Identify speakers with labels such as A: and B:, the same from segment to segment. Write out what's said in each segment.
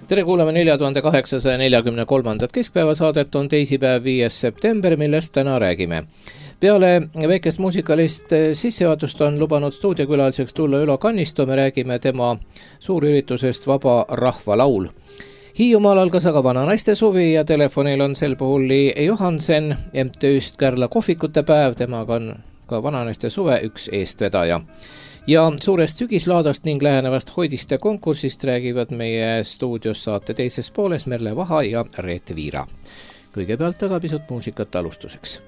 A: Tere kuulame 4843. keskpäevasaadet, on teisipäev 5. september, millest täna räägime. Peale väikest muusikalist sissejuhatust on lubanud stuudiokülaliseks tulla Ülo Kannisto, me räägime tema suurüritusest Vaba Rahva Laul. Hiiumaal algas aga vana naiste suvi ja telefonil on sel puhul Li Johansen MTÜ-st Kärla kohvikute päev, temaga on ka vana naiste suve üks eestvedaja. Ja suurest sügislaadast ning lähenevast hoidiste konkursist räägivad meie stuudios saate teises pooles Merle Vaha ja Reet Viira. Kõigepealt aga pisut muusikat alustuseks.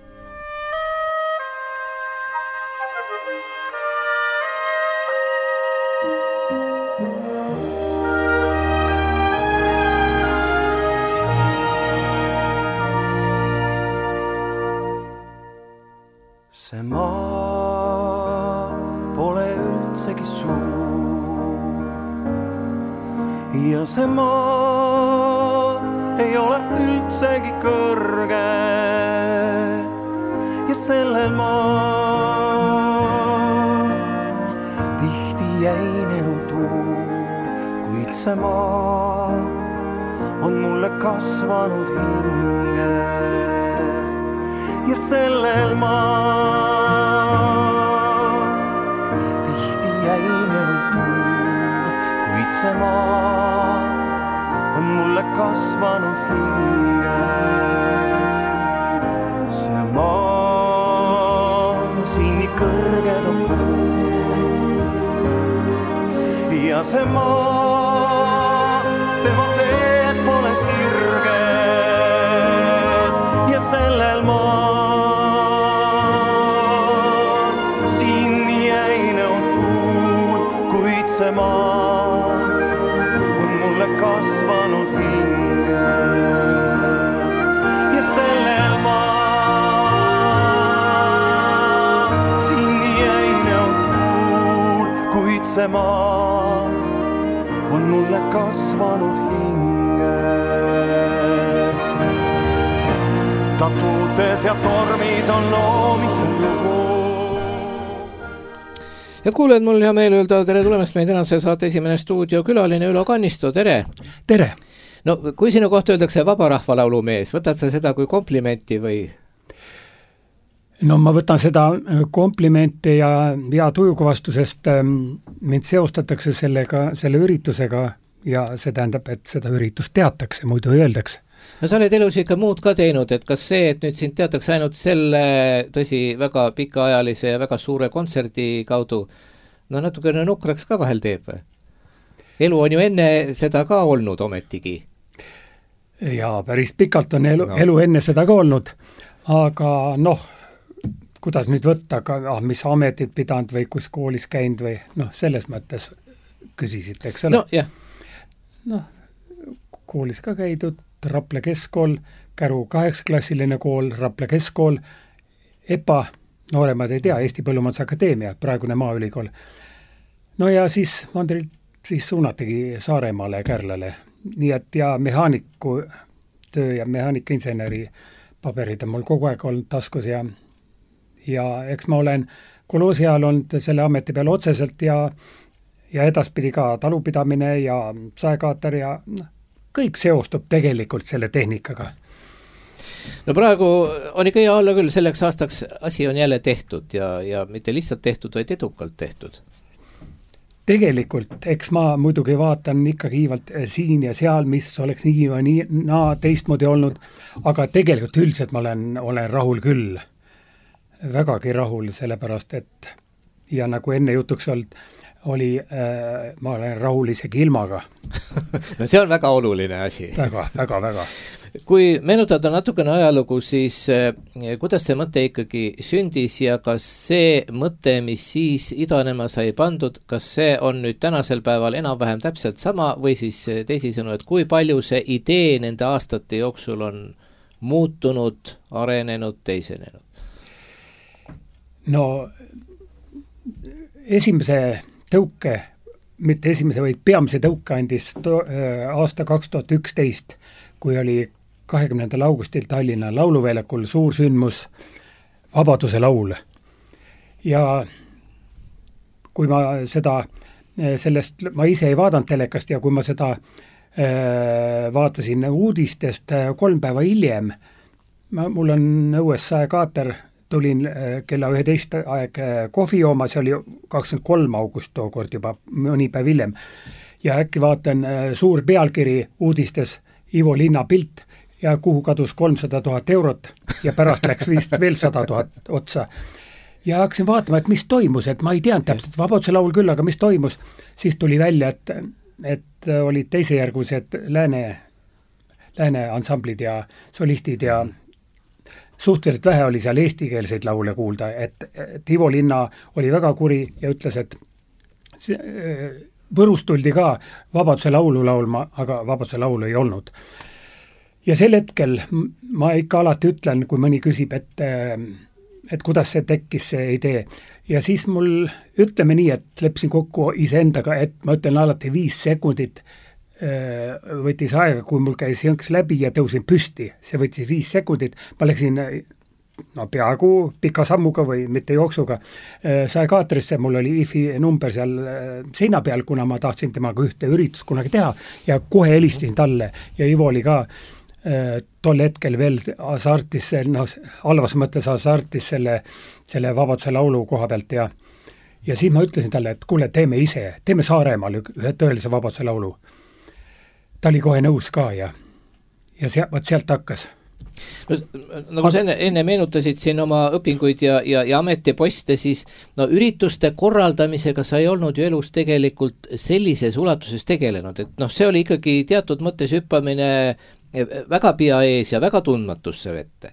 B: See maa pole üldsegi suur ja see maa ei ole üldsegi kõrge ja sellel maal tihti jäine on tuur, kuid see maa on mulle kasvanud hinge ja sellel maal tihti jäine on tuur, kuid see maa on mulle kasvanud hinge. See maa siin nii kõrged on puud ja see maa, tema teed pole sirged ja sellel maa see maa on mulle kasvanud hinge ja sellel maa siin jäine on tuul, kuid see maa on mulle kasvanud hinge. Ta tuultes ja tormis on loomisel lugu.
A: Head kuulajad, mul hea meel öelda tere tulemast meie tänase saate esimene stuudiokülaline Ülo Kannisto, tere!
C: Tere!
A: No kui sinu kohta öeldakse Vaba Rahva Laulu mees, võtad sa seda kui komplimenti või?
C: No ma võtan seda komplimenti ja tujuga vastu, sest mind seostatakse selle üritusega ja see tähendab, et seda üritust teatakse, muidu öeldakse.
A: No sa oled elus ikka muud ka teinud, et kas see, et nüüd sind teatakse ainult selle, tõsi, väga pikaajalise ja väga suure kontserdi kaudu, no natukene nukraks ka vahel teeb või? Elu on ju enne seda ka olnud ometigi.
C: Ja päris pikalt on elu enne seda ka olnud, aga kuidas nüüd võtta, mis ametit pidanud või kus koolis käinud või selles mõttes küsisid, eks ole?
A: No jah.
C: Koolis ka käidud, Rapla keskkool, Käru 8-klassiline kool, Rapla keskkool, EPA, nooremad ei tea, Eesti Põllumajandusakadeemia, praegune Maaülikool. No ja siis Mandrilt suunatigi Saaremaale ja Kärlale. Nii et ja mehaaniku töö ja mehaanikainseneri paberid on mul kogu aeg olnud taskus ja eks ma olen koloosi ajal olnud selle ameti peal otseselt ja edaspidi ka talupidamine ja saekaater ja kõik seostub tegelikult selle tehnikaga.
A: No praegu on ikka hea olla küll, selleks aastaks asi on jälle tehtud ja mitte lihtsalt tehtud, vaid edukalt tehtud.
C: Tegelikult, eks ma muidugi vaatan ikkagi kiivalt siin ja seal, mis oleks nii teistmoodi olnud, aga tegelikult üldiselt ma olen rahul küll. Vägagi rahul, sellepärast, et ja nagu enne jutuks ma olen rahul isegi ilmaga.
A: No see on väga oluline asi.
C: Väga.
A: Kui meenutada natukene ajalugu, siis kuidas see mõte ikkagi sündis ja kas see mõte, mis siis idanema sai pandud, kas see on nüüd tänasel päeval enam-vähem täpselt sama või siis teisisõnu, et kui palju see idee nende aastate jooksul on muutunud, arenenud, teisenenud?
C: No esimese tõuke, mitte esimese, vaid peamise tõuke andis aasta 2011, kui oli 20. augustil Tallinna Lauluväljakul suur sündmus Vabaduse laul. Ja kui ma ma ise ei vaadanud telekast ja kui ma seda vaatasin uudistest 3 päeva hiljem. Mul on õues saekaater, tulin kella 11 aeg kohvi jooma, see oli 23 august tookord juba, mõni päev hiljem. Ja äkki vaatan suur pealkiri uudistes Ivo Linna pilt ja kuhu kadus 300 000 eurot ja pärast läks vist veel 100 000 otsa. Ja hakkasin vaatama, et mis toimus, et ma ei teadnud täpselt, Vabaduse laul küll, aga mis toimus. Siis tuli välja, et olid teisejärgused lääne ansamblid ja solistid ja suhteliselt vähe oli seal eestikeelseid laule kuulda, et Ivo Linna oli väga kuri ja ütles, et Võrust tuldi ka Vabaduse laulu laulma, aga Vabaduse laulu ei olnud. Ja sel hetkel ma ikka alati ütlen, kui mõni küsib, et kuidas see tekkis, see idee. Ja siis mul ütleme nii, et lepsin kokku iseendaga, et ma ütlen alati 5 sekundit võttis aega, kui mul käis jõnks läbi ja tõusin püsti. See võttis 5 sekundit. Ma läksin peaaegu pika sammuga või mitte jooksuga saekaatrisse, mul oli wifi number seal seina peal, kuna ma tahtsin temaga ühte üritust kunagi teha ja kohe helistasin talle ja Ivo oli ka tol hetkel veel asartis, halvas mõttes asartis selle Vabaduse laulu koha pealt ja siis ma ütlesin talle, et kuule, teeme Saaremaal ühe tõelise Vabaduse laulu. Ta oli kohe nõus ka ja sealt hakkas.
A: Nagu sa enne meenutasid siin oma õpinguid ja ametiposte, siis ürituste korraldamisega sa ei olnud ju elus tegelikult sellises ulatuses tegelenud, et see oli ikkagi teatud mõttes hüppamine väga pea ees ja väga tundmatusse vette.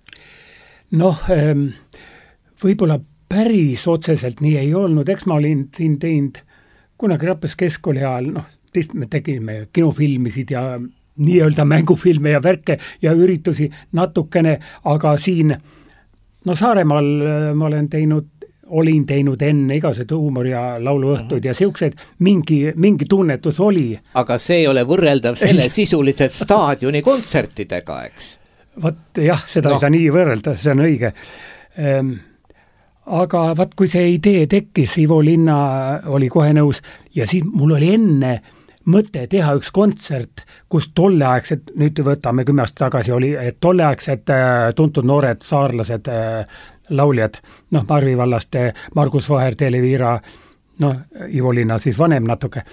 C: Võib-olla päris otseselt nii ei olnud, eks ma olin siin teinud kunagi Raplas keskkooli ajal, me tegime kinofilmisid ja nii-öelda mängufilme ja värke ja üritusi natukene, aga siin Saaremaal ma olin teinud enne igasugused huumori ja lauluõhtuid ja siukseid mingi tunnetus oli.
A: Aga see ei ole võrreldav selle sisuliselt staadioni kontsertidega, eks?
C: Vot jah, seda ei saa nii võrrelda, see on õige. Aga kui see idee tekkis, Ivo Linna oli kohe nõus ja siis mul oli enne mõte teha üks kontsert, kus tolleaegsed, nüüd võtame 10 aastat tagasi, oli, et tolleaegsed tuntud noored saarlased lauljad, Marvi vallast, Margus Vaher, Teele Viira, Ivo Linna siis vanem natuke,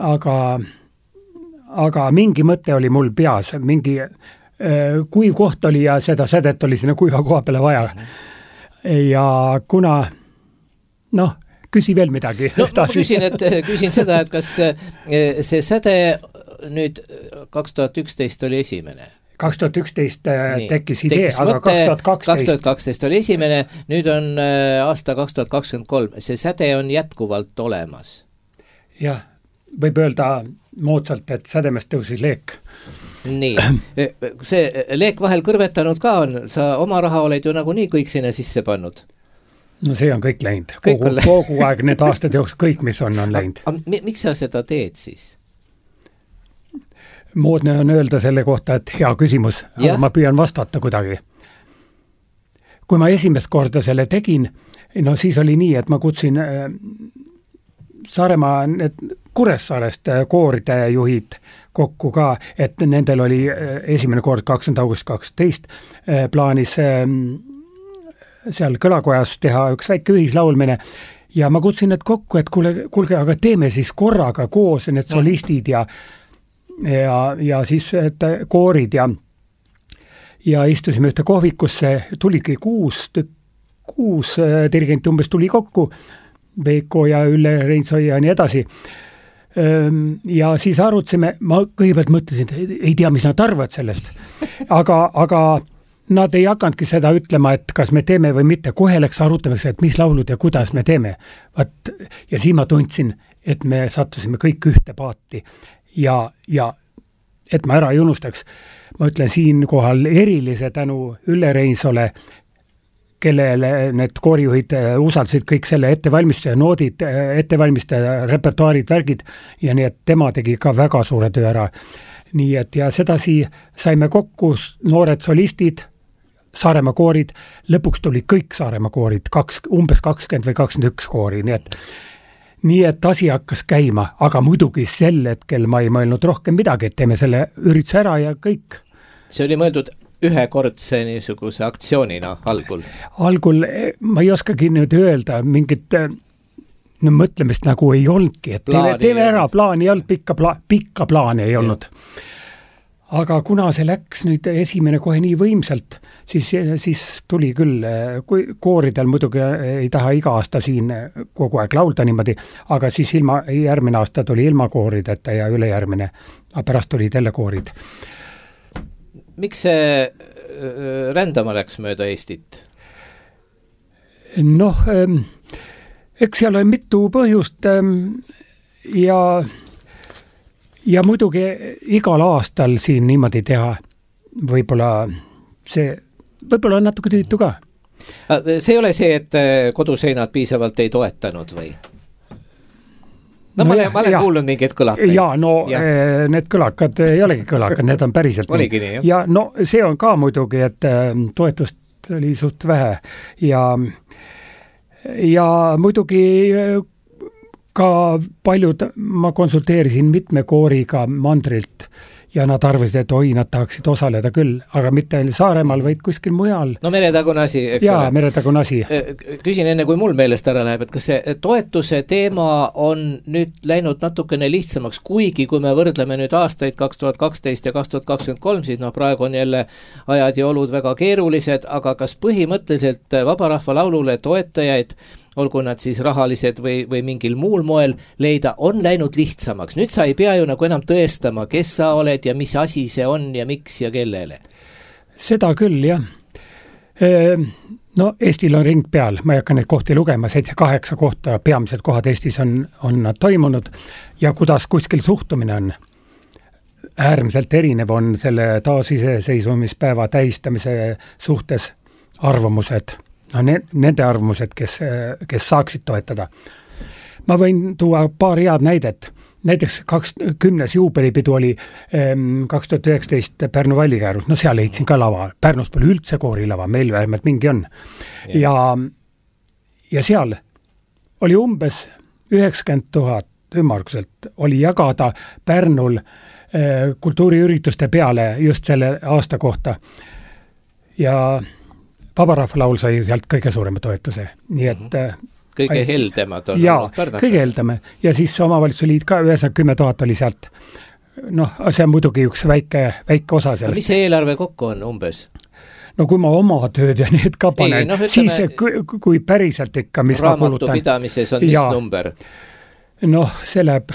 C: aga mingi mõte oli mul peas, mingi kuiv koht oli ja seda sädet oli sinna kuiva koha peale vaja. Ja kuna, küsi veel midagi.
A: Ma küsin seda, et kas see säde nüüd 2011 oli esimene?
C: 2011 tekkis idee, aga 2012
A: oli esimene, nüüd on aasta 2023. See säde on jätkuvalt olemas.
C: Jah, võib öelda moodsalt, et sädemest tõusis leek.
A: Nii, see leek vahel kõrvetanud ka on, sa oma raha oled ju nagu nii kõik sinna sisse pannud.
C: See on kõik läinud. Kogu aeg need aastad jooks kõik, mis on läinud.
A: Miks sa seda teed siis?
C: Moodne on öelda selle kohta, et hea küsimus, aga ma püüan vastata kuidagi. Kui ma esimest korda selle tegin, siis oli nii, et ma kutsin Saaremaa Kuressaarest kooride juhid kokku ka, et nendel oli esimene kord 20. august 12 plaanis seal kõlakojas teha üks väike ühislaulmine ja ma kutsin need kokku, et kuulge, aga teeme siis korraga koos need solistid ja siis koorid ja istusime ühte kohvikusse, tulidki 6 dirigenti umbes tuli kokku, Veiko ja Ülle Reinsoi ja nii edasi. Ja siis arutasime, ma kõigepealt mõtlesin, et ei tea, mis nad arvavad sellest, aga nad ei hakanudki seda ütlema, et kas me teeme või mitte, kohe läks arutamiseks, et mis laulud ja kuidas me teeme. Ja siis ma tundsin, et me sattusime kõik ühte paati ja et ma ära ei unustaks, ma ütlen siin kohal erilise tänu Ülle Reinsole, kellele need koorijuhid usaldasid kõik selle ettevalmistaja noodid, ettevalmistaja repertuaarid, värgid ja nii, et tema tegi ka väga suure töö ära. Nii et ja sedasi saime kokku noored solistid, Saaremaa koorid, lõpuks tuli kõik Saaremaa koorid, umbes 20 või 21 koori, nii et asi hakkas käima, aga muidugi sel hetkel ma ei mõelnud rohkem midagi, et teeme selle ürituse ära ja kõik.
A: See oli mõeldud ühekordse niisuguse aktsioonina algul?
C: Algul ma ei oskagi nüüd öelda, mingit mõtlemist nagu ei olnudki, et teeme ära, plaani ei olnud, pikka plaani ei olnud. Aga kuna see läks nüüd esimene kohe nii võimsalt, siis tuli küll, kui kooridel muidugi ei taha iga aasta siin kogu aeg laulda niimoodi, aga siis järgmine aasta tuli ilma koorideta ja ülejärgmine, aga pärast tulid jälle koorid.
A: Miks see rändama läks mööda Eestit?
C: Noh, eks seal on mitu põhjust ja muidugi igal aastal siin niimoodi teha võib-olla on natuke tüütu ka.
A: See ei ole see, et koduseinad piisavalt ei toetanud või? No ma olen kuulnud mingeid kõlakaid.
C: Need kõlakad ei olegi kõlakad, need on päriselt.
A: Oligi nii, jah?
C: Ja see on ka muidugi, et toetust oli suht vähe ja muidugi ka paljud, ma konsulteerisin mitme kooriga Mandrilt ja nad arvasid, et nad tahaksid osaleda küll, aga mitte Saaremaal, vaid kuskil mujal.
A: No meretagune asi, eks
C: ole? Jaa, meretagune asi.
A: Küsin enne, kui mul meelest ära läheb, et kas see toetuse teema on nüüd läinud natukene lihtsamaks, kuigi kui me võrdleme nüüd aastaid 2012 ja 2023, siis praegu on jälle ajad ja olud väga keerulised, aga kas põhimõtteliselt Vabarahva laulule toetajaid, olgu nad siis rahalised või mingil muul moel leida, on läinud lihtsamaks. Nüüd sa ei pea ju nagu enam tõestama, kes sa oled ja mis asi see on ja miks ja kellele.
C: Seda küll, jah. No Eestil on ring peal, ma ei hakka neid kohti lugema, 7-8 kohta, peamised kohad Eestis on nad toimunud ja kuidas kuskil suhtumine on. Äärmiselt erinev on selle taasiseseisvumispäeva tähistamise suhtes arvamused. Nende arvamused, kes saaksid toetada. Ma võin tuua paar head näidet. Näiteks 10. juubelipidu oli 2019 Pärnu Vallikäärus. No seal leidsin ka lava. Pärnus pole üldse koorilava, meil vähemalt mingi on. Ja seal oli umbes 90 000 ümmarguselt oli jagada Pärnul kultuuriürituste peale just selle aasta kohta. Ja Vabarahva laul sai sealt kõige suurema toetuse. Nii et
A: kõige heldemad on
C: kõige heldeme. Ja siis omavalitsuse liit ka 10 000 oli sealt. See on muidugi üks väike osa sellest.
A: Mis see eelarve kokku on umbes?
C: No kui ma oma tööd ja need ka panen, siis kui päriselt ikka, mis ma kulutan.
A: Raamatupidamises on mis number?
C: See läheb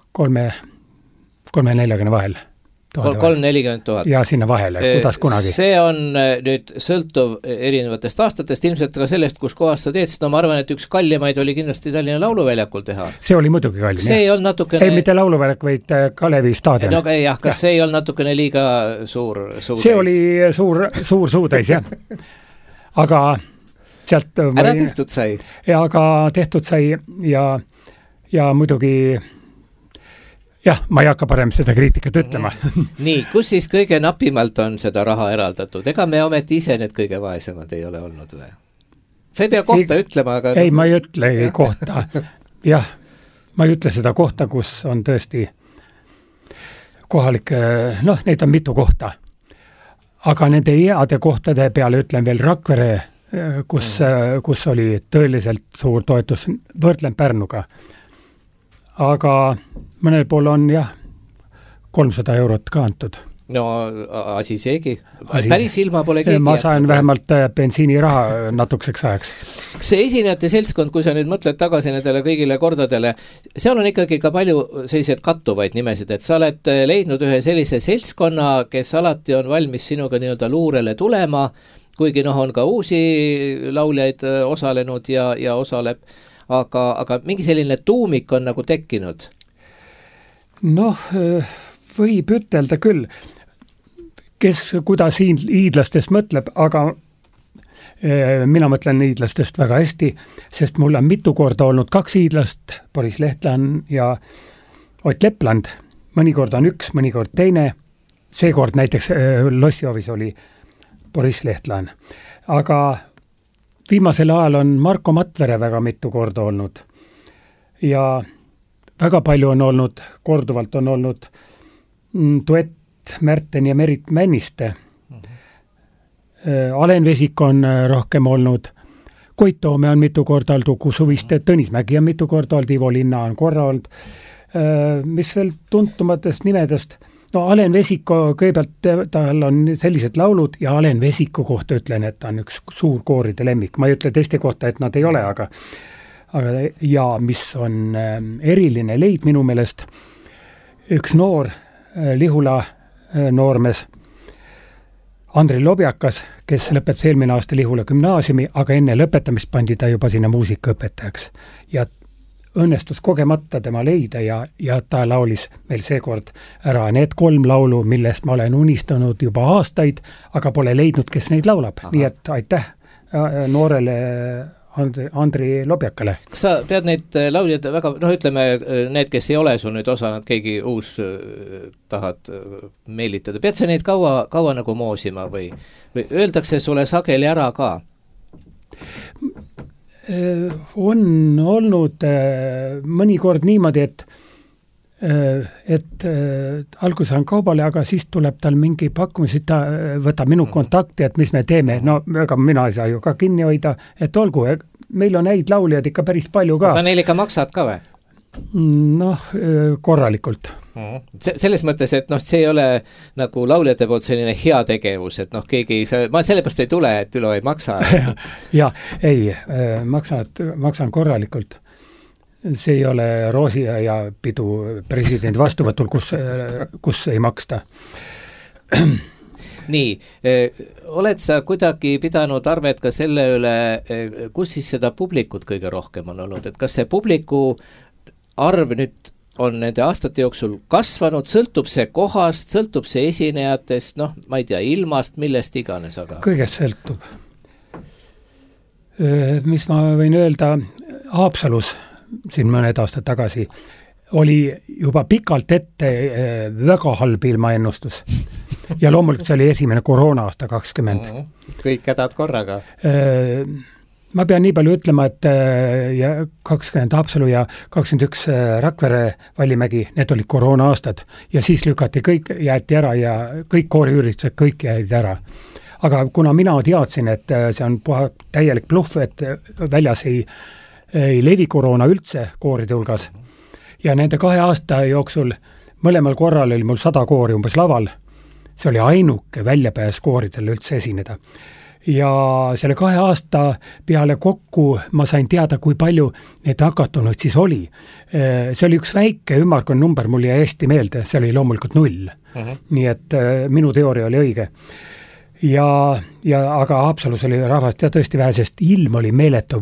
C: 340 vahel.
A: 340 000.
C: Ja sinna vahele, kuidas kunagi.
A: See on nüüd sõltuv erinevatest aastatest, ilmselt ka sellest, kus kohas sa teed, sest ma arvan, et üks kallimaid oli kindlasti Tallinna Lauluväljakul teha.
C: See oli muidugi kallim.
A: See ei olnud natukene...
C: Ei, mitte Lauluväljak, vaid Kalevi staadion.
A: Kas see ei olnud natukene liiga suur suutäis?
C: See oli suur suutäis, jah. Aga sealt...
A: Ära tehtud sai.
C: Aga tehtud sai ja muidugi... Jah, ma ei hakka parem seda kriitikat ütlema.
A: Nii, kus siis kõige napimalt on seda raha eraldatud? Ega me ometi ise need kõige vaesemad ei ole olnud või? Sa ei pea kohta ütlema, aga...
C: Ei, ma ei ütle kohta. Jah, ma ei ütle seda kohta, kus on tõesti kohalik... neid on mitu kohta. Aga nende heade kohtade peale ütlen veel Rakvere, kus oli tõeliselt suur toetus, võrdlen Pärnuga. Aga mõnel pool on 300 eurot ka antud.
A: No asi seegi. Päris ilma pole keegi.
C: Ma sain vähemalt bensiiniraha natukeseks ajaks.
A: See esinejate seltskond, kui sa nüüd mõtled tagasi nendele kõigile kordadele, seal on ikkagi ka palju sellised kattuvaid nimesid, et sa oled leidnud ühe sellise seltskonna, kes alati on valmis sinuga nii-öelda luurele tulema, kuigi on ka uusi lauljaid osalenud ja osaleb. Aga mingi selline tuumik on nagu tekkinud?
C: Võib ütelda küll, kes kuidas hiidlastest mõtleb, aga mina mõtlen hiidlastest väga hästi, sest mul on mitu korda olnud 2 hiidlast, Boris Lehtland ja Ott Lepland. Mõnikord on üks, mõnikord teine. Seekord näiteks Lossjovis oli Boris Lehtland. Aga viimasel ajal on Marko Matvere väga mitu korda olnud. ja väga palju on olnud, korduvalt on olnud duett Märten ja Merit Männiste. Alen Vesik on rohkem olnud, Koit Toome on mitu korda olnud, Uku Suviste, Tõnis Mägi on mitu korda olnud, Ivo Linna on korra olnud. Mis veel tuntumatest nimedest, no Alen Vesiko, kõigepealt tal on sellised laulud ja Alen Vesiku kohta ütlen, et ta on üks suur kooride lemmik. Ma ei ütle teiste kohta, et nad ei ole, aga ja mis on eriline leid minu meelest, üks noor Lihula noormees, Andri Lobjakas, kes lõpetas eelmine aasta Lihula gümnaasiumi, aga enne lõpetamist pandi ta juba sinna muusikaõpetajaks. Ja õnnestus kogemata tema leida ja ta laulis meil seekord ära need 3 laulu, millest ma olen unistanud juba aastaid, aga pole leidnud, kes neid laulab. Aha. Nii et aitäh noorele Andri Lobjakale.
A: Kas sa pead neid lauljad väga, ütleme, need, kes ei ole sul nüüd osanud, keegi uus tahad meelitada, pead sa neid kaua nagu moosima või öeldakse sulle sageli ära ka?
C: On olnud mõnikord niimoodi, et alguses on kaubale, aga siis tuleb tal mingi pakkumis, ta võtab minu kontakti, et mis me teeme, no ega mina ei saa ju ka kinni hoida, et olgu, meil on häid lauljad ikka päris palju ka.
A: Sa neil ikka maksad ka või?
C: Noh, korralikult.
A: Selles mõttes, et see ei ole nagu lauljate poolt selline hea tegevus, et keegi, ma sellepärast ei tule, et Ülo ei maksa.
C: ja, ei, maksan korralikult. See ei ole Roosi ja pidu presidendi vastuvõtul, kus ei maksta.
A: Nii, oled sa kuidagi pidanud arvet ka selle üle, kus siis seda publikut kõige rohkem on olnud, et kas see publiku arv nüüd on nende aastate jooksul kasvanud, sõltub see kohast, sõltub see esinejatest, ma ei tea, ilmast, millest iganes, aga...
C: Kõigest sõltub. Mis ma võin öelda, Haapsalus siin mõned aastad tagasi oli juba pikalt ette väga halb ilmaennustus. Ja loomulikult see oli esimene koroona aasta 20.
A: Kõik hädad korraga.
C: Ma pean nii palju ütlema, et 20 Haapsalu ja 21 Rakvere Vallimägi, need olid koroona aastad ja siis lükati kõik, jäeti ära ja kõik kooriüritused, kõik jäid ära. Aga kuna mina teadsin, et see on täielik bluff, et väljas ei levi koroona üldse kooride hulgas ja nende 2 aasta jooksul mõlemal korral oli mul 100 koori umbes laval. See oli ainuke väljapääs kooridel üldse esineda. Ja selle 2 aasta peale kokku ma sain teada, kui palju need hakatunud siis oli. See oli üks väike ümmargune number, mul jäi hästi meelde, see oli loomulikult 0. Nii et minu teooria oli õige. Aga Haapsalus oli rahvast ja tõesti vähe, sest ilm oli meeletu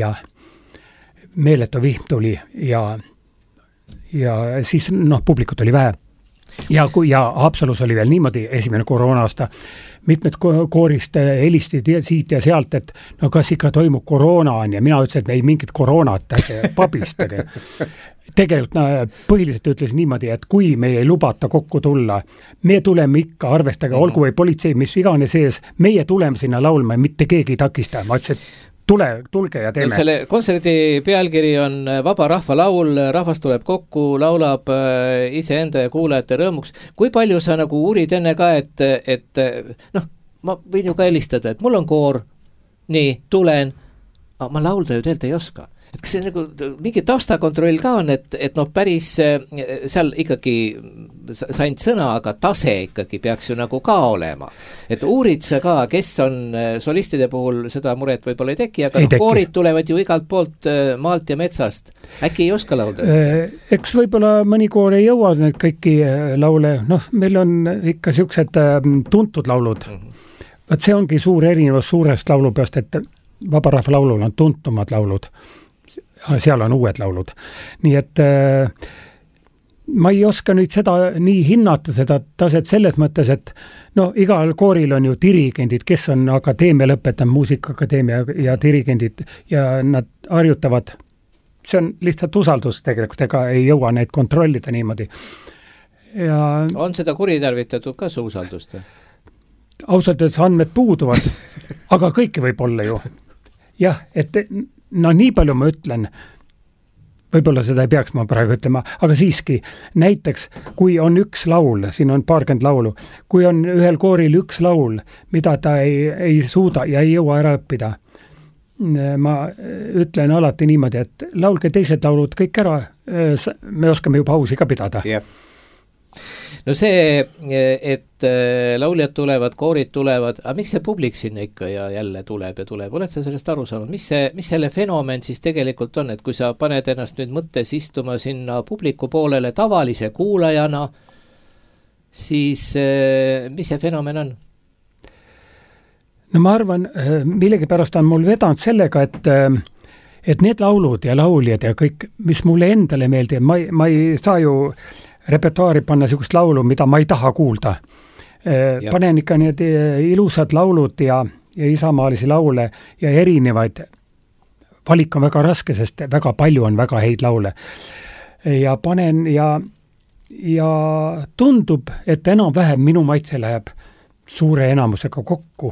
C: vihm tuli ja siis publikut oli vähe. Ja Haapsalus oli veel niimoodi esimene koroona aasta, mitmed koorist helistid siit ja sealt, et kas ikka toimub koroona on ja mina ütlesin, et ei mingit koroonat, pabistage. Tegelikult põhiliselt ütlesin niimoodi, et kui meil ei lubata kokku tulla, me tuleme ikka, arvestage, olgu või politsei, mis iganes ees, meie tuleme sinna laulma ja mitte keegi ei takista. Ma ütlesin, et tulge ja teeme.
A: Selle kontserdi pealkiri on Vaba rahva laul, rahvas tuleb kokku, laulab iseenda ja kuulajate rõõmuks. Kui palju sa nagu uurid enne ka, et ma võin ju ka helistada, et mul on koor, nii, tulen, aga ma laulda ju tegelikult ei oska. Et kas see nagu mingi taustakontroll ka on, et päris seal ikkagi sain sõna, aga tase ikkagi peaks ju nagu ka olema. Et uurid sa ka, kes on solistide puhul, seda muret võib-olla ei teki, aga koorid tulevad ju igalt poolt maalt ja metsast. Äkki ei oska laulda?
C: Eks võib-olla mõni koor ei jõua need kõiki laule, meil on ikka siuksed tuntud laulud. Vaat see ongi suur erinevus suurest laulupeost, et Vaba rahva laulul on tuntumad laulud. Seal on uued laulud. Nii et ma ei oska nüüd seda nii hinnata, seda taset selles mõttes, et igal kooril on ju dirigendid, kes on akadeemia lõpetanud, muusikaakadeemia ja dirigendid ja nad harjutavad. See on lihtsalt usaldus tegelikult, ega ei jõua neid kontrollida niimoodi. Ja
A: on seda kuritarvitatud ka su usaldust?
C: Ausalt öeldes andmed puuduvad, aga kõike võib olla ju. Jah, et nii palju ma ütlen, võib-olla seda ei peaks ma praegu ütlema, aga siiski, näiteks kui on üks laul, siin on 20 laulu, kui on ühel kooril üks laul, mida ta ei suuda ja ei jõua ära õppida, ma ütlen alati niimoodi, et laulge teised laulud kõik ära, me oskame juba pausi ka pidada.
A: Yeah. No see, et lauljad tulevad, koorid tulevad, aga miks see publik sinna ikka ja jälle tuleb ja tuleb? Oled sa sellest aru saanud? Mis selle fenomen siis tegelikult on, et kui sa paned ennast nüüd mõttes istuma sinna publiku poolele tavalise kuulajana, siis mis see fenomen on?
C: No ma arvan, millegipärast on mul vedanud sellega, et need laulud ja lauljad ja kõik, mis mulle endale meeldib, ma ei saa ju repertuaari panna niisugust laulu, mida ma ei taha kuulda. Panen ikka need ilusad laulud ja isamaalisi laule ja erinevaid. Valik on väga raske, sest väga palju on väga häid laule. Ja panen ja tundub, et enam-vähem minu maitse läheb suure enamusega kokku.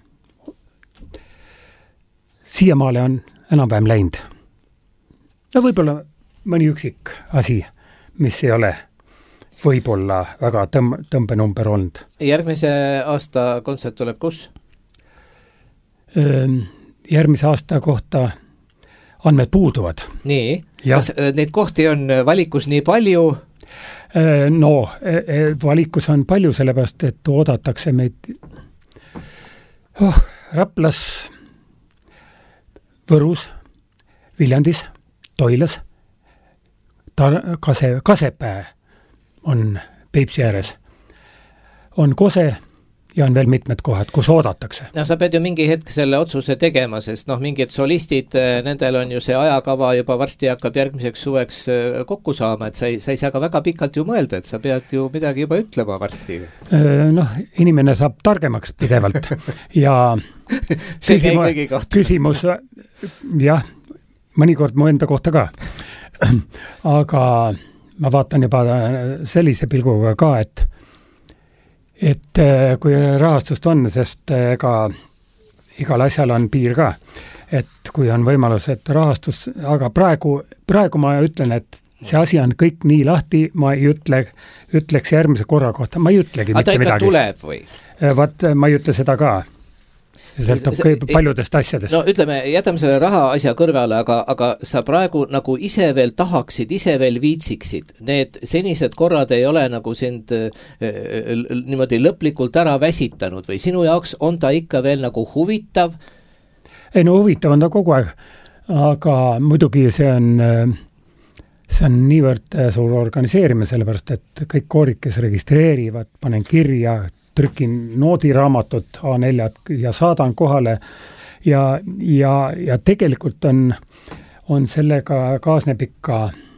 C: Siiamaale on enam-vähem läinud. No võib-olla mõni üksik asi, mis ei ole võib-olla väga tõmbenumber olnud.
A: Järgmise aasta kontsert tuleb kus?
C: Järgmise aasta kohta andmed puuduvad.
A: Nii? Kas neid kohti on valikus nii palju?
C: No, valikus on palju, sellepärast, et oodatakse meid Raplas, Võrus, Viljandis, Toilas, Kasepää on Peipsi ääres, on Kose ja on veel mitmed kohad, kus oodatakse.
A: No sa pead ju mingi hetk selle otsuse tegema, sest mingid solistid, nendel on ju see ajakava juba varsti hakkab järgmiseks suveks kokku saama, et sa ei saa ka väga pikalt ju mõelda, et sa pead ju midagi juba ütlema varsti.
C: Inimene saab targemaks pidevalt ja küsimus, jah, mõnikord mu enda kohta ka, aga ma vaatan juba sellise pilguga ka, et kui rahastust on, sest igal asjal on piir ka, et kui on võimalus, et rahastus, aga praegu ma ütlen, et see asi on kõik nii lahti, ma ei ütleks järgmise korra kohta, ma ei ütlegi mitte midagi.
A: Aga ta ikka tuleb või?
C: Vaat, ma ei ütle seda ka. Paljudest asjadest.
A: No ütleme, jätame selle raha asja kõrvale, aga sa praegu nagu ise veel tahaksid, ise veel viitsiksid. Need senised korrad ei ole nagu sind niimoodi lõplikult ära väsitanud või sinu jaoks on ta ikka veel nagu huvitav?
C: Ei, no huvitav on ta kogu aeg, aga muidugi see on niivõrd suur organiseerimine, sellepärast, et kõik koorid, kes registreerivad, panen kirja, trükin noodiraamatut A4 ja saadan kohale ja tegelikult on sellega kaasneb ikka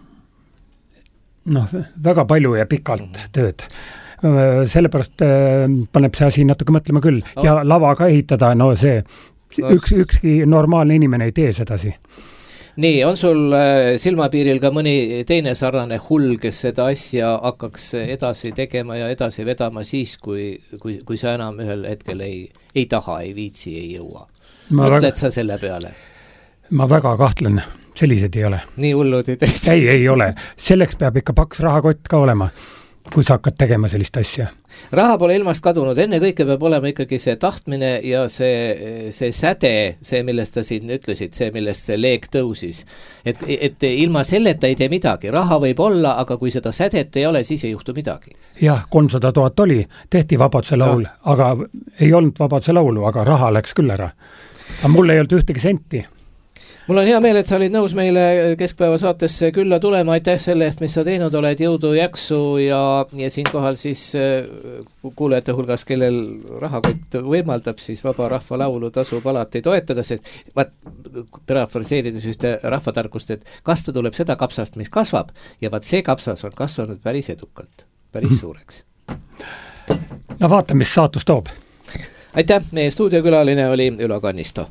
C: väga palju ja pikalt tööd. Sellepärast paneb see asi natuke mõtlema küll ja lava ka ehitada, ükski normaalne inimene ei tee sedasi.
A: Nii, on sul silmapiiril ka mõni teine sarnane hull, kes seda asja hakkaks edasi tegema ja edasi vedama siis, kui sa enam ühel hetkel ei taha, ei viitsi, ei jõua? Mõtled sa selle peale?
C: Ma väga kahtlen, sellised ei ole.
A: Nii hullud ei tehti?
C: Ei ole. Selleks peab ikka paks rahakott ka olema, kui sa hakkad tegema sellist asja.
A: Raha pole ilmast kadunud, enne kõike peab olema ikkagi see tahtmine ja see säde, see, millest sa siin ütlesid, see, millest see leek tõusis. Et ilma selleta ei tee midagi. Raha võib olla, aga kui seda sädet ei ole, siis ei juhtu midagi.
C: Jah, 300 000 oli, tehti Vabaduse laul, aga ei olnud Vabaduse laulu, aga raha läks küll ära. Aga mul ei olnud ühtegi senti.
A: Mul on hea meel, et sa olid nõus meile Keskpäeva saatesse külla tulema, aitäh selle eest, mis sa teinud oled, jõudu, jaksu ja siinkohal siis kuulajate hulgas, kellel rahakott võimaldab, siis Vaba Rahva Laulu tasub alati toetada, sest parafraseerides ühte rahvatarkust, et kasta tuleb seda kapsast, mis kasvab ja see kapsas on kasvanud päris edukalt, päris suureks.
C: No vaata, mis saatus toob.
A: Aitäh, meie stuudiokülaline oli Ülo Kannisto.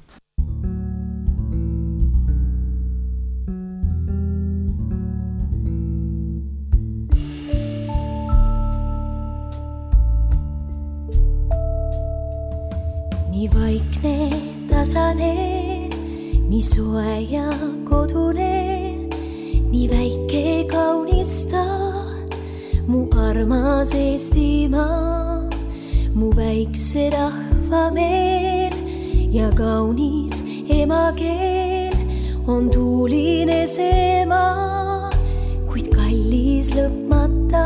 D: Nii vaikne, tasane, nii soe ja kodune, nii väike kaunista, mu armas Eestimaa, mu väikse rahva meel ja kaunis emakeel on tuuline see maa, kuid kallis lõpmata.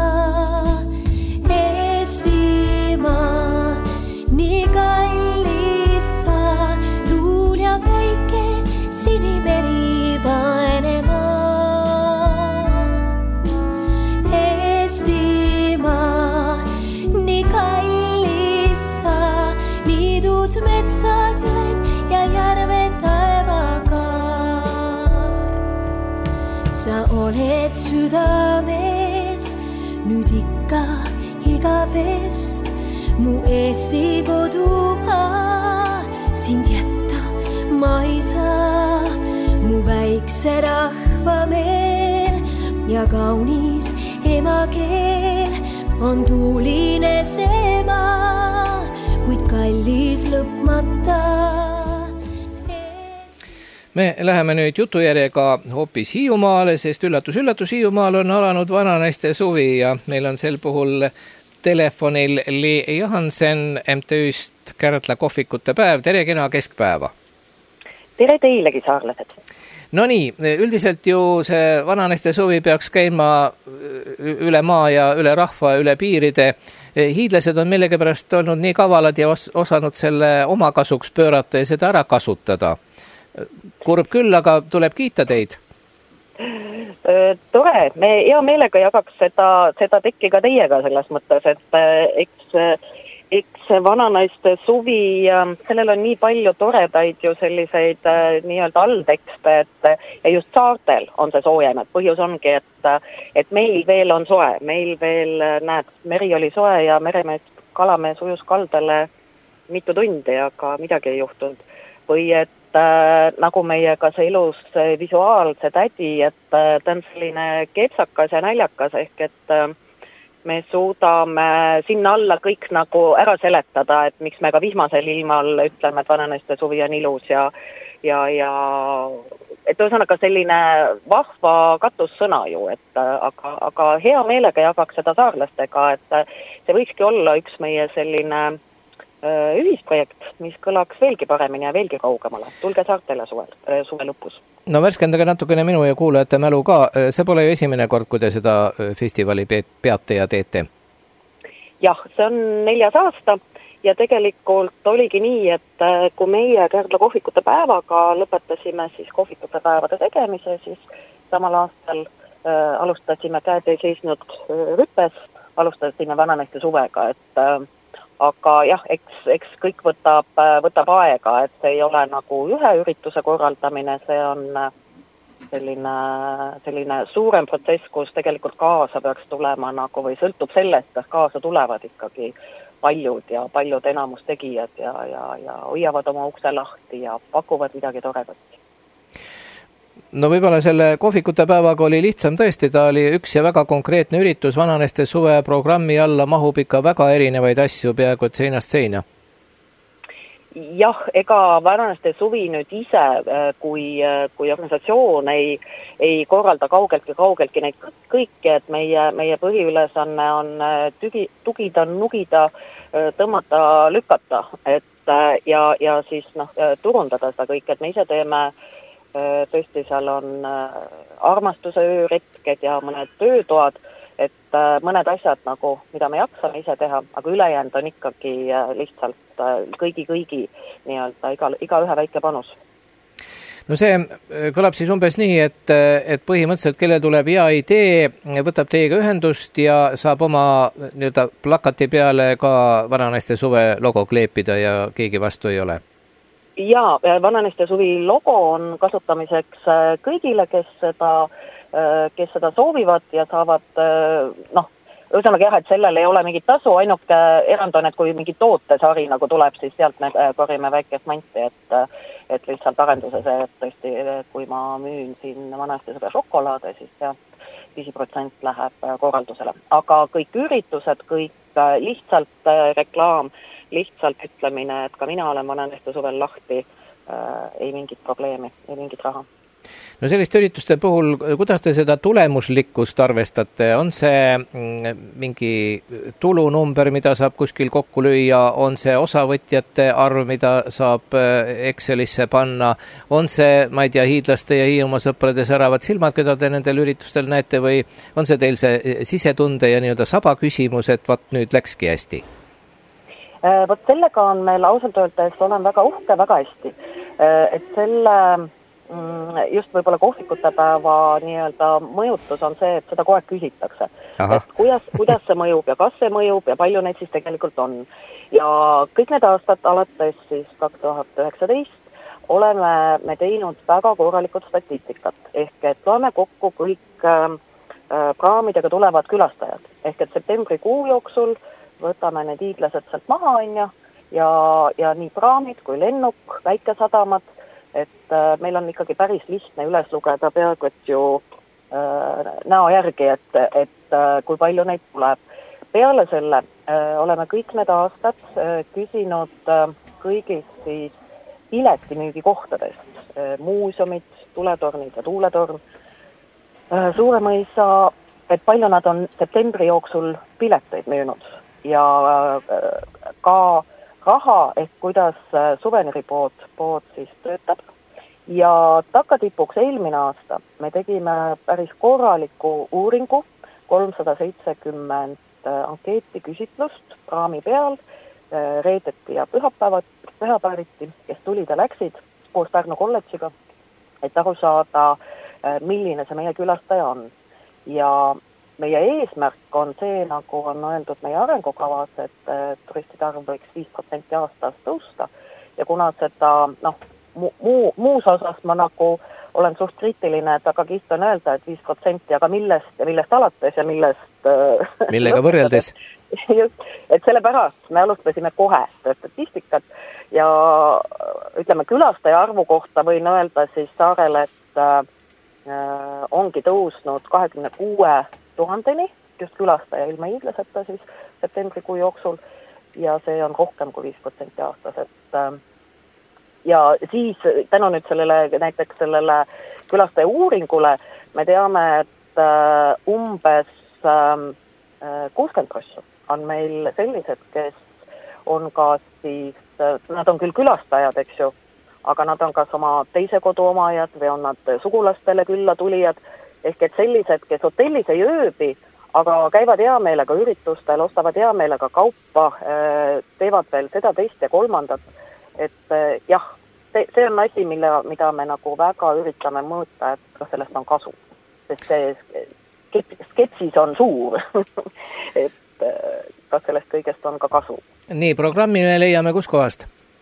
D: Eestimaa, nii kallis sa, tuul ja väike sinimeri paenema. Eestimaa, nii kallis sa, niidud metsad jõed ja järved taevakaar. Sa oled südames nüüd ikka igavest, mu Eesti kodumaa, sind jätta ma ei saa. Mu väikse rahva meel ja kaunis emakeel on tuuline see maa, kuid kallis lõpmata.
A: Me läheme nüüd jutujärjega hoopis Hiiumaale, sest üllatus, Hiiumaal on alanud vananeiste suvi ja meil on sel puhul telefonil Li Johansen MTÜ-st Kärdla kohvikute päev. Tere kena keskpäeva!
E: Tere teilegi, saarlased!
A: No nii, üldiselt ju see vananeiste suvi peaks käima üle maa ja üle rahva, üle piiride. Hiidlased on millegipärast olnud nii kavalad ja osanud selle oma kasuks pöörata ja seda ära kasutada. Kurb küll, aga tuleb kiita teid.
E: Tore, me hea meelega jagaks seda tekki ka teiega selles mõttes, et eks vananaiste suvi, sellel on nii palju toredaid ju selliseid nii-öelda alltekste, ja just saartel on see soojem, et põhjus ongi, et meil veel on soe, meil veel, näed, meri oli soe ja meremees, kalamees ujus kaldale mitu tundi, aga midagi ei juhtunud. Või et nagu meiega see ilus visuaalse tädi, et ta on selline kepsakas ja näljakas, ehk et me suudame sinna alla kõik nagu ära seletada, et miks me ka vihmasel ilmal ütleme, et vananeiste suvi on ilus ja et ühesõnaga selline vahva katussõna ju, aga hea meelega jagaks seda saarlastega, et see võikski olla üks meie selline ühisprojekt, mis kõlaks veelgi paremini ja veelgi kaugemale. Tulge saartele suve lõpus.
A: No värskendage natukene minu ja kuulajate mälu ka. See pole ju esimene kord, kui te seda festivali peate ja teete.
E: Jah, see on 4. aasta ja tegelikult oligi nii, et kui meie Kärdla kohvikute päevaga lõpetasime siis kohvikute päevade tegemise, siis samal aastal alustasime käed ei seisnud rüppes, alustasime vananeiste suvega, et aga jah, eks kõik võtab aega, et see ei ole nagu ühe ürituse korraldamine, see on selline suurem protsess, kus tegelikult kaasa peaks tulema nagu või sõltub sellest, kas kaasa tulevad ikkagi paljud enamustegijad ja hoiavad oma ukse lahti ja pakuvad midagi toredat.
A: No võib-olla selle kohvikute päevaga oli lihtsam tõesti, ta oli üks ja väga konkreetne üritus, vananeiste suve programmi alla mahub ikka väga erinevaid asju, peaaegu et seinast seina.
E: Jah, ega vananeiste suvi nüüd ise, kui organisatsioon ei korralda kaugeltki neid kõiki, et meie põhiülesanne on tugida, nugida, tõmmata, lükata, ja siis turundada seda kõike, et me ise teeme tõesti seal on armastuse ööretked ja mõned töötoad, et mõned asjad nagu, mida me jaksame ise teha, aga ülejäänud on ikkagi lihtsalt kõigi nii-öelda iga ühe väike panus.
A: No see kõlab siis umbes nii, et põhimõtteliselt, kelle tuleb hea idee, võtab teiega ühendust ja saab oma nii-öelda plakati peale ka vananeiste suve logo kleepida ja keegi vastu ei ole.
E: Jaa, vananeiste suvi logo on kasutamiseks kõigile, kes seda soovivad ja saavad, ühesõnaga jah, et sellel ei ole mingit tasu, ainuke erand on, et kui mingi tootesari nagu tuleb, siis sealt me korjame väikest manti, et lihtsalt arenduse see, et tõesti, kui ma müün siin vananeiste suve šokolaade, siis sealt 5% läheb korraldusele. Aga kõik üritused, kõik lihtsalt reklaam, lihtsalt ütlemine, et ka mina olen vananeiste suvel lahti, ei mingit probleemi, ei mingit raha.
A: No selliste ürituste puhul, kuidas te seda tulemuslikkust arvestate, on see mingi tulunumber, mida saab kuskil kokku lüüa, on see osavõtjate arv, mida saab Excelisse panna, on see, ma ei tea, hiidlaste ja Hiiumaa sõprade säravad silmad, keda te nendel üritustel näete või on see teil see sisetunde ja nii-öelda saba küsimus, et vaat nüüd läkski hästi?
E: Vot sellega on meil ausalt öeldes, olen väga uhke, väga hästi, et selle just võib-olla kohvikute päeva nii-öelda mõjutus on see, et seda kogu aeg küsitakse. Et kuidas see mõjub ja kas see mõjub ja palju neid siis tegelikult on. Ja kõik need aastad alates siis 2019 oleme me teinud väga korralikud statistikat. Ehk et loeme kokku kõik praamidega tulevad külastajad. Ehk et septembrikuu jooksul võtame need hiidlased sealt maha ja nii praamid kui lennuk, väikesadamad, et meil on ikkagi päris lihtne üles lugeda peaaegu, et ju näo järgi, et kui palju neid tuleb. Peale selle oleme kõik need aastad küsinud kõigist siis piletimüügi kohtadest, muuseumid, tuletornid ja tuuletorn, Suuremõisa, et palju nad on septembri jooksul pileteid müünud ja ka raha, ehk kuidas suveniripood siis töötab. Ja takatipuks eelmine aasta me tegime päris korraliku uuringu, 370 ankeeti küsitlust praami peal, reedeti ja pühapäeviti, kes tulid ja läksid koos Pärnu kolledžiga, et aru saada, milline see meie külastaja on. Ja meie eesmärk on see, nagu on öeldud meie arengukavas, et turistide arv võiks 5% aastas tõusta ja kuna seda, muus osas ma nagu olen suht kriitiline, et aga kiht on öelda, et 5%, aga millest alates ja millest
A: millega võrreldes?
E: Just, et sellepärast me alustasime kohe statistikat ja ütleme külastaja arvu kohta võin öelda siis saarele, et ongi tõusnud 26 000-ni, just külastaja ilma hiidlaseta siis septembrikuu jooksul ja see on rohkem kui 5% aastas, et ja siis tänu nüüd näiteks sellele külastaja uuringule me teame, et umbes 60% on meil sellised, kes on ka siis, nad on küll külastajad, eks ju, aga nad on kas oma teise kodu omajad või on nad sugulastele külla tulijad, ehk et sellised, kes hotellis ei ööbi, aga käivad hea meelega üritustel, ostavad hea meelega kaupa, teevad veel seda, teist ja kolmandat, et jah, see on asi, mida me nagu väga üritame mõõta, et kas sellest on kasu, sest see skepsis on suur, et kas sellest kõigest on ka kasu.
A: Nii, programmi me leiame kus kohast?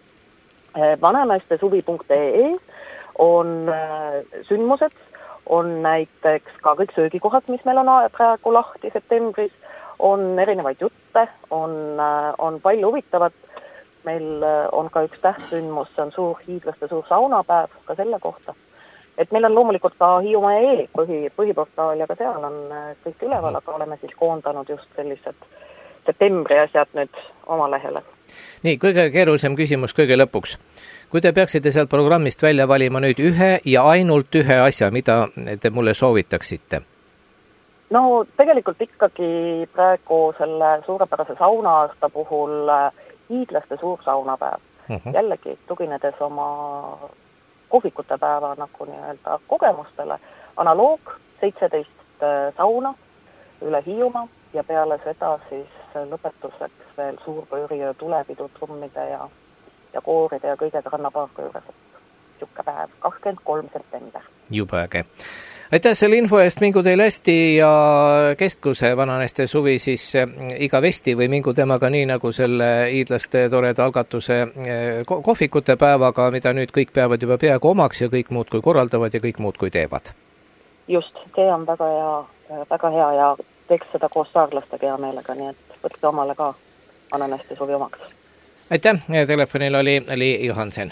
E: Vanemeestesuvi.ee on sündmused, on näiteks ka kõik söögikohad, mis meil on praegu lahti septembris, on erinevaid jutte, on palju huvitavat. Meil on ka üks tähtsündmus, see on hiidlaste suur saunapäev ka selle kohta. Et meil on loomulikult ka Hiiumaa põhiportaal ja ka seal on kõik üleval, aga oleme siis koondanud just sellised septembri asjad nüüd oma lehele.
A: Nii, kõige keerulisem küsimus kõige lõpuks. Kui te peaksite sealt programmist välja valima nüüd ühe ja ainult ühe asja, mida te mulle soovitaksite?
E: No tegelikult ikkagi praegu selle suurepärase saunaaasta puhul hiidlaste suur saunapäev. Jällegi tuginedes oma kohvikute päeva nagu nii-öelda kogemustele. Analoog 17 sauna üle Hiiumaa ja peale seda siis lõpetuseks veel suurpööriöö tulepidu trummide ja kooride ja kõigega rannapaarka juures. Siuke päev, 23 september.
A: Jube äge. Aitäh selle info eest, mingu teil hästi ja kestku see Vanemeeste suvi siis igavesti või mingu temaga nii nagu selle hiidlaste toreda algatuse kohvikute päevaga, mida nüüd kõik peavad juba peaaegu omaks ja kõik muud kui korraldavad ja kõik muud kui teevad.
E: Just, see on väga hea ja teeks seda koos saarlastega hea meelega, nii et võtke omale ka Vanemeeste suvi omaks.
A: Aitäh, telefonil oli Li Johansen.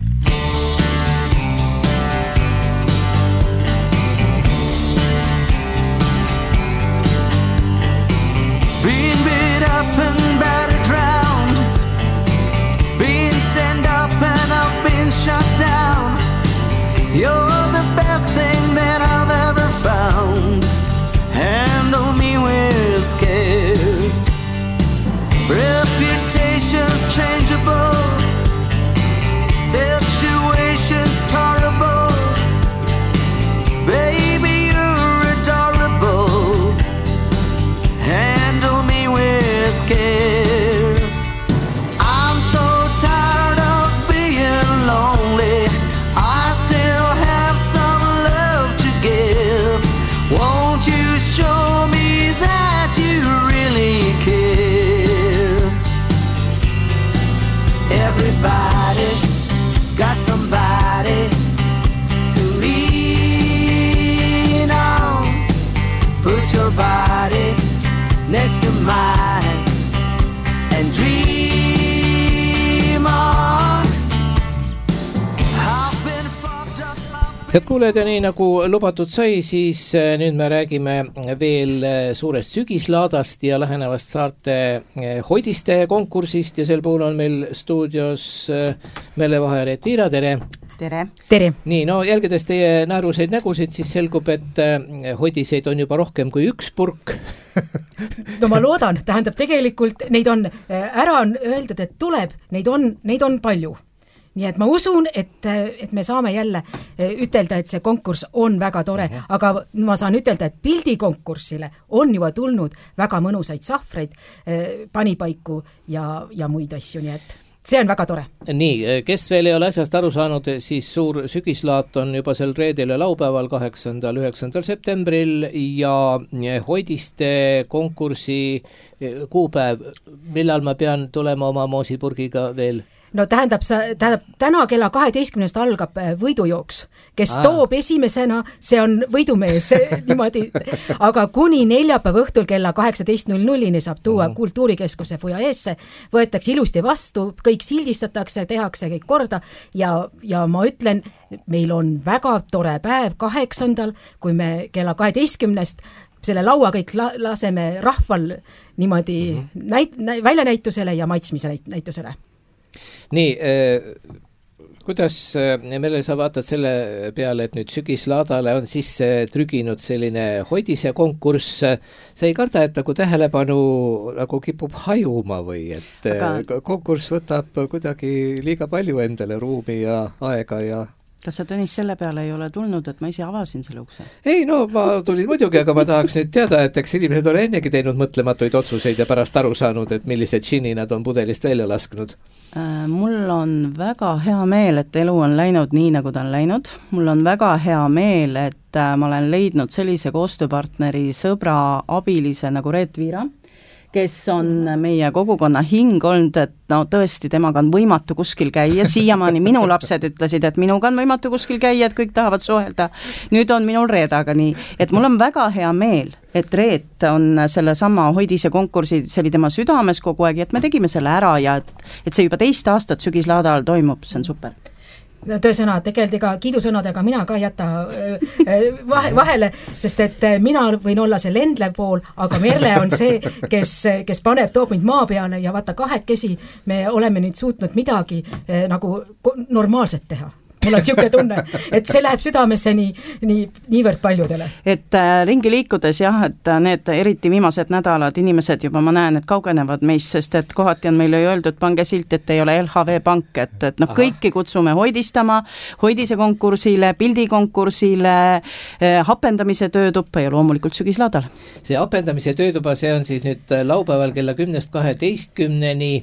F: Being beat up and battered drowned, being sent up and I've been shut down. You're the best thing
A: Head kuulajad, ja nii nagu lubatud sai, siis nüüd me räägime veel suurest sügislaadast ja lähenevast saarte hoidiste konkursist ja sel puhul on meil stuudios Merle Vaher ja Tiira, tere!
G: Tere!
H: Tere!
A: Nii, no jälgides teie naeruseid nägusid, siis selgub, et hoidiseid on juba rohkem kui üks purk.
H: No ma loodan, tähendab tegelikult neid on, ära on öeldud, et tuleb, neid on palju. Nii et ma usun, et me saame jälle ütelda, et see konkurss on väga tore, aga ma saan ütelda, et pildikonkursile on juba tulnud väga mõnusaid sahvreid, panipaiku ja muid asju, nii et see on väga tore.
A: Nii, kes veel ei ole asjast aru saanud, siis suur sügislaat on juba sel reedel ja laupäeval 8.–9. septembril ja hoidiste konkursi kuupäev, millal ma pean tulema oma moosipurgiga veel?
H: No tähendab, täna kella 12. algab võidujooks, kes toob esimesena, see on võidumees niimoodi, aga kuni neljapäeva õhtul kella 18.00 saab tuua kultuurikeskuse fuajeesse, võetakse ilusti vastu, kõik sildistatakse, tehakse kõik korda ja ma ütlen, meil on väga tore päev 8. kui me kella 12. selle laua kõik laseme rahval niimoodi väljanäitusele ja maitsmise näitusele.
A: Nii, kuidas, Merle, sa vaatad selle peale, et nüüd sügislaadale on sisse trüginud selline hoidise konkurss, sa ei karda, et nagu tähelepanu nagu kipub hajuma või et konkurss võtab kuidagi liiga palju endale ruumi ja aega ja...
G: Kas sa, Tõnis, selle peale ei ole tulnud, et ma ise avasin selle ukse?
A: Ei, no ma tulin muidugi, aga ma tahaks nüüd teada, et eks inimesed ole ennegi teinud mõtlematuid otsuseid ja pärast aru saanud, et millised džinni nad on pudelist välja lasknud.
G: Mul on väga hea meel, et elu on läinud nii, nagu ta on läinud. Mul on väga hea meel, et ma olen leidnud sellise koostööpartneri, sõbra, abilise nagu Reet Viira, kes on meie kogukonna hing olnud, et no tõesti, temaga on võimatu kuskil käia, siiamaani minu lapsed ütlesid, et minuga on võimatu kuskil käia, et kõik tahavad suhelda. Nüüd on minul Reedaga nii, et mul on väga hea meel, et Reet on selle sama hoidise konkursi, see oli tema südames kogu aeg, et me tegime selle ära ja et see juba 2 aastat sügislaadal toimub, see on super.
H: Tõesõna, tegelikult ega kiidusõnadega mina ka jäta vahele, sest et mina võin olla see lendlev pool, aga Merle on see, kes toob mind maa peale ja vaata kahekesi me oleme nüüd suutnud midagi nagu normaalset teha. Mul on siuke tunne, et see läheb südamesse niivõrd paljudele. Et
G: ringi liikudes jah, et need eriti viimased nädalad inimesed juba ma näen, et kaugenevad meist, sest et kohati on meile öeldud, pange silt, et ei ole LHV pank, et kõiki kutsume hoidistama, hoidise konkursile, pildikonkursile, hapendamise töötuppa ja loomulikult sügislaadal.
A: See hapendamise töötuba, see on siis nüüd laupäeval kella 10–12,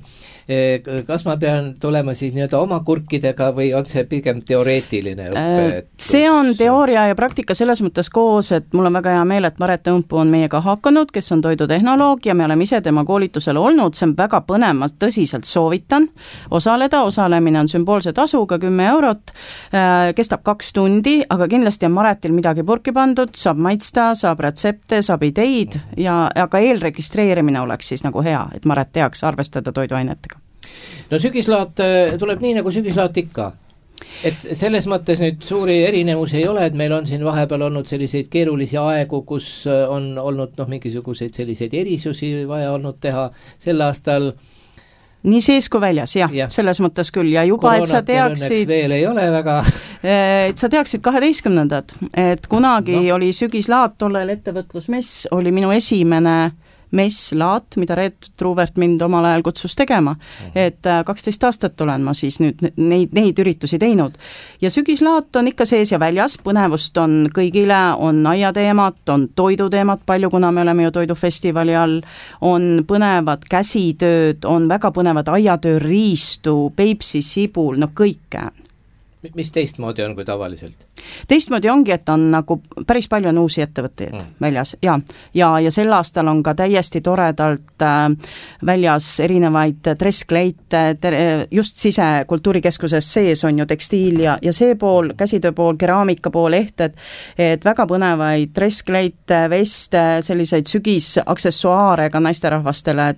A: kas ma pean tulema siis nii-öelda oma kurkidega või on see pigem teoreetiline õppe?
G: See on teooria ja praktika selles mõttes koos, et mul on väga hea meel, et Maret Õmpu on meiega hakanud, kes on toidutehnoloog ja me oleme ise tema koolitusel olnud, see on väga põnev, ma tõsiselt soovitan osaleda, osalemine on sümboolse tasuga 10 eurot, kestab 2 tundi, aga kindlasti on Maretil midagi purki pandud, saab maitsta, saab retsepte, saab ideid ja aga eelregistreerimine oleks siis nagu hea, et Maret teaks arvestada toiduainetega.
A: No sügislaat tuleb nii nagu sügislaat ikka, et selles mõttes nüüd suuri erinevusi ei ole, et meil on siin vahepeal olnud selliseid keerulisi aegu, kus on olnud mingisuguseid selliseid erisusi vaja olnud teha sel aastal.
G: Nii sees kui väljas, jah. Selles mõttes küll ja juba, et sa teaksid
A: veel ei ole väga
G: et sa teaksid 12. et kunagi oli sügislaat, tollel ettevõtlusmess oli minu esimene messlaat, mida Reet Truuvert mind omal ajal kutsus tegema, et 12 aastat olen ma siis nüüd neid üritusi teinud. Ja sügislaat on ikka sees ja väljas, põnevust on kõigile, on aiateemat, on toiduteemat palju, kuna me oleme ju toidufestivali all, on põnevad käsitööd, on väga põnevad aiatöö riistu, Peipsi sibul, no kõike.
A: Mis teistmoodi on kui tavaliselt?
G: Teistmoodi ongi, et on nagu päris palju on uusi ettevõtteid väljas ja sel aastal on ka täiesti toredalt väljas erinevaid dresskleite, just sisekultuurikeskuses sees on ju tekstiil ja see pool, käsitöö pool, keraamika pool, ehted, et väga põnevaid dresskleite, veste, selliseid sügisaksessuaare ka naisterahvastele,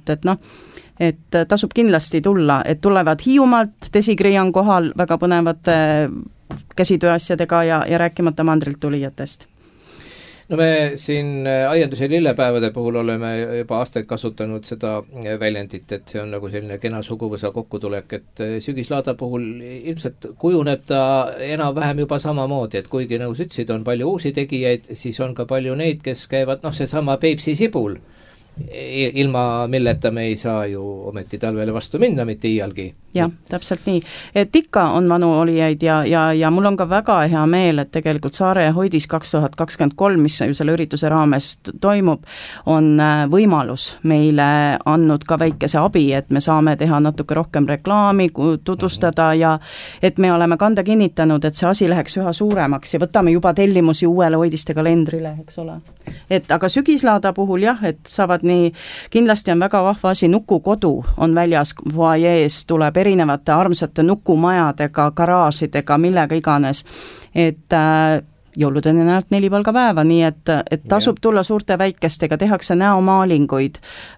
G: et tasub kindlasti tulla, et tulevad Hiiumaalt, Desigri on kohal väga põnevate käsitööasjadega ja rääkimata mandrilt tulijatest.
A: No me siin aianduse lillepäevade puhul oleme juba aastaid kasutanud seda väljendit, et see on nagu selline kena suguvõsa kokkutulek, et sügislaada puhul ilmselt kujuneb ta enam-vähem juba samamoodi, et kuigi nagu sa ütlesid, on palju uusi tegijaid, siis on ka palju neid, kes käivad, seesama Peipsi sibul, ilma milleta me ei saa ju ometi talvele vastu minna mitte iialgi.
G: Jah, täpselt nii. Et ikka on vanu olijaid ja mul on ka väga hea meel, et tegelikult Saare Hoidis 2023, mis ju selle ürituse raames toimub, on võimalus meile andnud ka väikese abi, et me saame teha natuke rohkem reklaami, tutvustada ja et me oleme kanda kinnitanud, et see asi läheks üha suuremaks ja võtame juba tellimusi uuele Hoidiste kalendrile, eks ole. Et aga sügislaada puhul jah, et saavad nii, kindlasti on väga vahva asi, Nukukodu on väljas, foajees tuleb erinevate armsate nukumajadega, garaažidega, millega iganes, et jõuludeni näalt 4 palgapäeva, nii et tasub tulla suurte väikestega, tehakse näomaalinguid,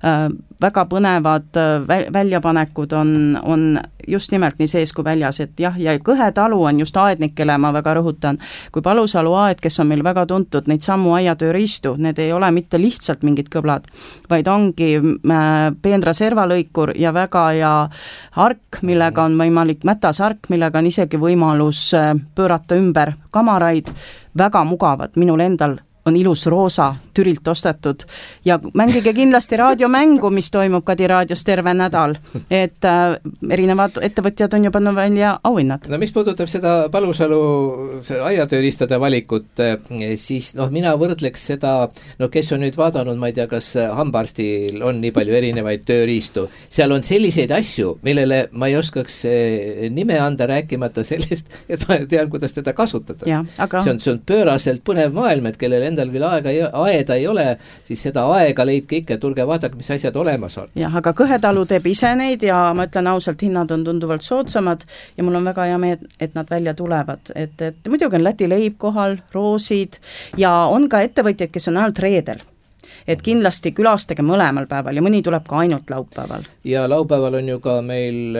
G: väga põnevad väljapanekud on just nimelt nii sees kui väljas, et jah, ja Kõhe talu on just aednikele, ma väga rõhutan, kui Palusalu aed, kes on meil väga tuntud, neid sammu aiatööriistu, need ei ole mitte lihtsalt mingid kõblad, vaid ongi peenra servalõikur ja väga hea ark, millega on võimalik, mätasark, millega on isegi võimalus pöörata ümber kamaraid, väga mugavad, minul endal on ilus roosa Türilt ostetud ja mängige kindlasti raadiomängu, mis toimub Kadi raadios terve nädal, et erinevad ettevõtjad on juba välja auhinnad.
A: No mis puudutab seda Palusalu aiatööristade valikut, siis mina võrdleks seda, kes on nüüd vaadanud, ma ei tea, kas hambaarstil on nii palju erinevaid tööriistu, seal on selliseid asju, millele ma ei oskaks nime anda, rääkimata sellest, et ma tean, kuidas teda kasutatakse.
G: Aga...
A: See on pööraselt põnev maailm, et kellel endal veel aeda ei ole, siis seda aega leidke ikka, tulge vaadake, mis asjad olemas on.
G: Jah, aga Kõhe talu teeb ise neid ja ma ütlen ausalt, hinnad on tunduvalt soodsamad ja mul on väga hea meel, et nad välja tulevad. Et muidugi on Läti leib kohal, roosid ja on ka ettevõtjaid, kes on ainult reedel. Et kindlasti külastage mõlemal päeval ja mõni tuleb ka ainult laupäeval. Ja
A: laupäeval on ju ka meil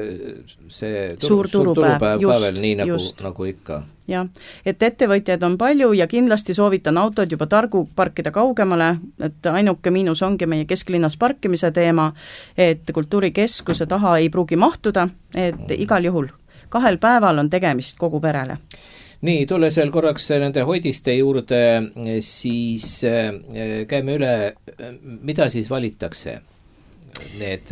A: see
G: suur turupäev,
A: nii nagu ikka.
G: Jah, et ettevõtjad on palju ja kindlasti soovitan autod juba targu parkida kaugemale, et ainuke miinus ongi meie kesklinnas parkimise teema, et kultuurikeskuse taha ei pruugi mahtuda, et igal juhul 2 päeval on tegemist kogu perele.
A: Nii, tulles veel korraks nende Hoidiste juurde, siis käime üle, mida siis valitakse need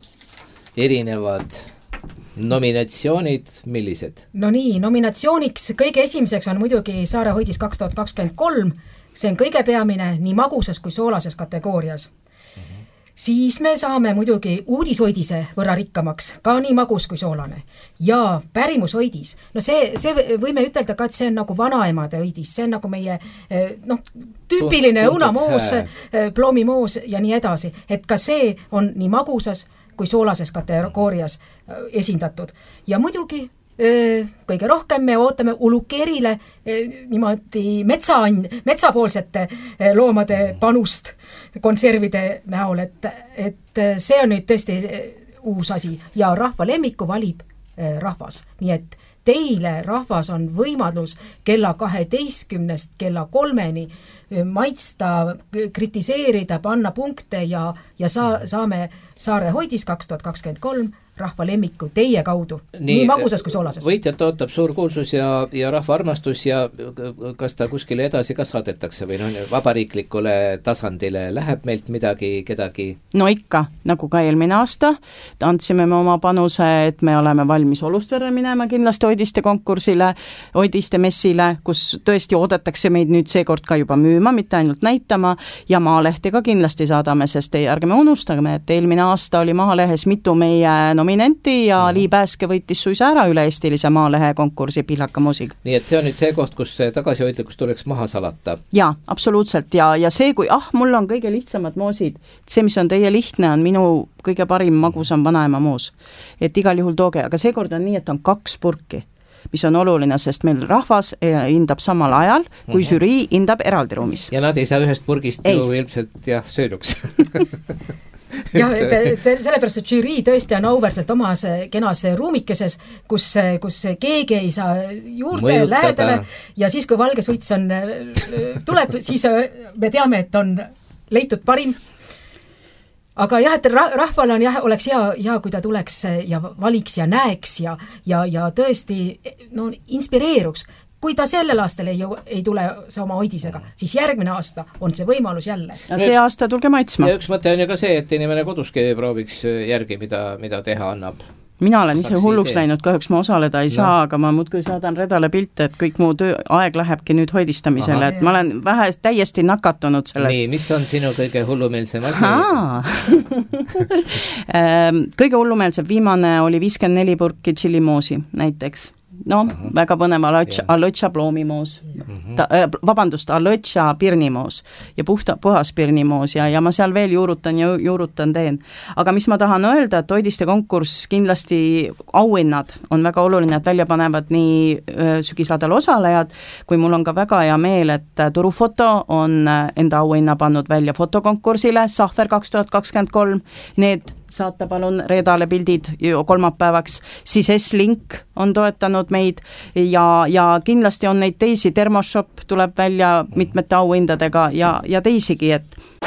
A: erinevad nominatsioonid, millised?
H: No nii, nominatsiooniks kõige esimeseks on muidugi Saare Hoidis 2023, see on kõige peamine nii magusas kui soolases kategoorias. Siis me saame muidugi uudishoidise võrra rikkamaks, ka nii magus kui soolane. Ja pärimushoidis, no see võime ütelda ka, et see on nagu vanaemade hoidis, see on nagu meie tüüpiline õunamoos, ploomimoos ja nii edasi, et ka see on nii magusas kui soolases kategoorias esindatud. Ja muidugi kõige rohkem me ootame ulukeerile niimoodi metsapoolsete loomade panust konservide näol, et see on nüüd tõesti uus asi ja rahva lemmiku valib rahvas, nii et teile rahvas on võimalus kella 12 kella 3 maitsta, kritiseerida, panna punkte ja saame Saare Hoidis 2023 rahva lemmiku teie kaudu, nii magusas kui soolases.
A: Võitjat ootab suur kuulsus ja rahva armastus ja kas ta kuskile edasi ka saadetakse või vabariiklikule tasandile läheb meilt kedagi?
G: No ikka, nagu ka eelmine aasta, andsime me oma panuse, et me oleme valmis Olustverre minema kindlasti Hoidiste konkursile, Hoidiste messile, kus tõesti oodatakse meid nüüd seekord ka juba müüma, mitte ainult näitama ja Maalehti ka kindlasti saadame, sest ärgeme unustageme, et eelmine aasta oli Maalehes mitu meie nominenti ja Lii Pääske võitis suisa ära üle-eestilise Maalehe konkursi Pillaka moosiga.
A: Nii et see on nüüd see koht, kus tagasihoidlikkus tuleks maha salata.
G: Jaa, absoluutselt ja see, kui mul on kõige lihtsamad moosid, see, mis on teie lihtne, on minu kõige parim magusam vanaema moos. Et igal juhul tooge, aga seekord on nii, et on 2 purki, mis on oluline, sest meil rahvas hindab samal ajal, kui žürii hindab eraldi ruumis.
A: Ja nad ei saa ühest purgist ju ilmselt sööduks.
H: jah, et sellepärast, et žürii tõesti on auväärselt omas kenas ruumikeses, kus keegi ei saa juurde lähedale ja siis, kui valges võits tuleb, siis me teame, et on leitud parim. Aga jah, et rahval on oleks hea, kui ta tuleks ja valiks ja näeks ja tõesti inspireeruks. Kui ta sellel aastal ei tule oma Oidisega, siis järgmine aasta on see võimalus jälle.
G: See aasta tulge maitsma.
A: Ja üks mõte on ju ka see, et inimene koduski prooviks järgi, mida teha annab.
G: Mina olen ise hulluks läinud, kahjuks ma osaleda ei saa, aga ma muudkui saadan Redale pilte, et kõik mu aeg lähebki nüüd hoidistamisele, et ma olen täiesti nakatunud sellest.
A: Nii, mis on sinu kõige hullumeelsem asi?
G: Kõige hullumeelsem viimane oli 54 purki tšillimoosi näiteks. Väga põnev Alotša ploomimoos, Alotša pirnimoos ja puhas pirnimoos ja ma seal veel juurutan teen. Aga mis ma tahan öelda, et Oidiste konkurss kindlasti auhinnad on väga oluline, et välja panevad nii sügisladel osalejad, kui mul on ka väga hea meel, et Turufoto on enda auhinna pannud välja fotokonkursile Sahver 2023, need saata palun Redale pildid kolmapäevaks, siis S-Link on toetanud meid ja kindlasti on neid teisi, Thermoshop tuleb välja mitmete auhindadega ja teisigi, et